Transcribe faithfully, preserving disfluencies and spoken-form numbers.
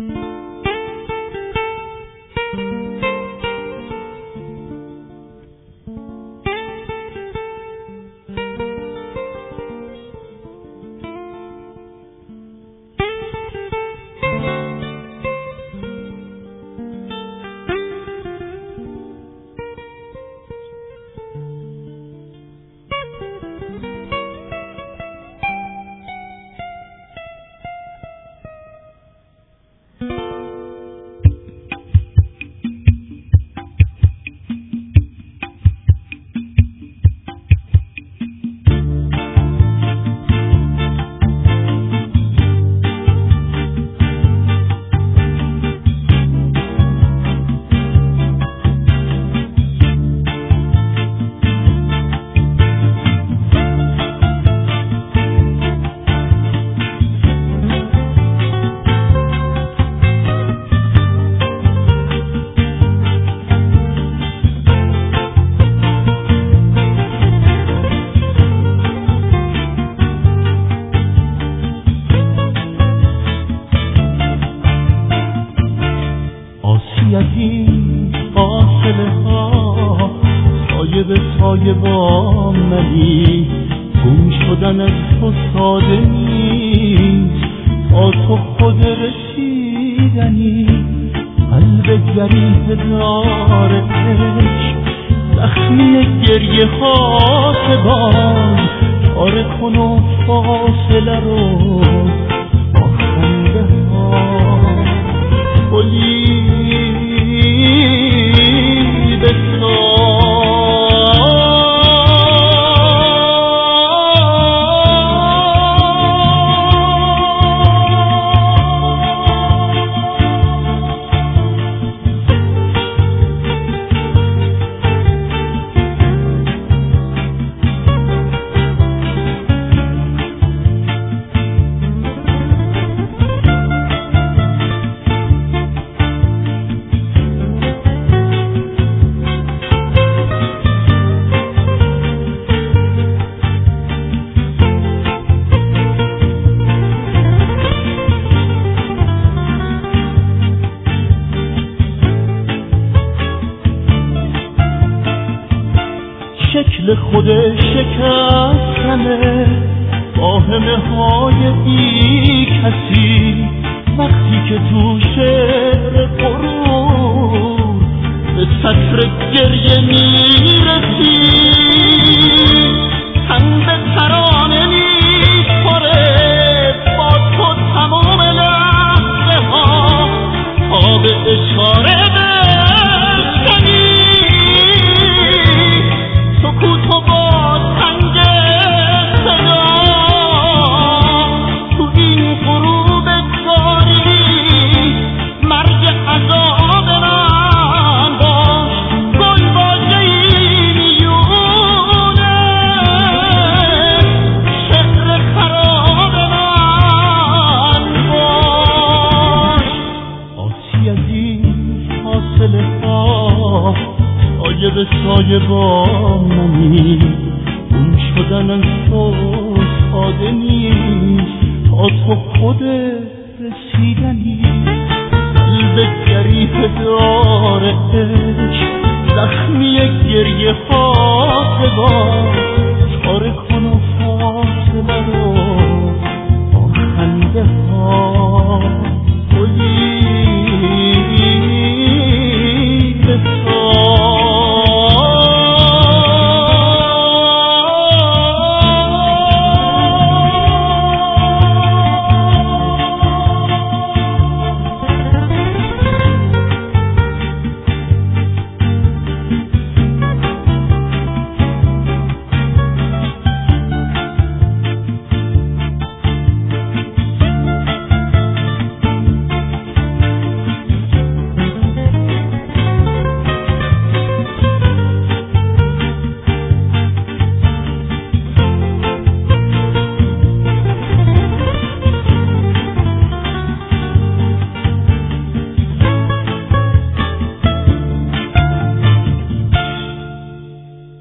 سایه با منی، گم شدن از تو ساده نیست، تا تو خود رسیدنی. قلب گریه دار عشق، زخمی گریه خاطبان، پاره کن و فاصله رو با خنده ها. گلی بساز شکل خود شکستنه، واهمه های بی کسی. وقتی که تو شعر غرور به سطر گریه میرسی، تن به ترانه میخوره با تو تمام لحظه ها، تا به اشاره سکوت و با سنگ صدا. تو این غروب تاریک مرگ عذاب من باش، گل واژه‌ای میونه شعر خراب من باش. آسی از این فاصله ها، سایه به سایه با منی، گم شدن از تو ساده نیست، تا تو خود رسیدنی. قلب گریه دار عشق، زخمی گریه خاطبان،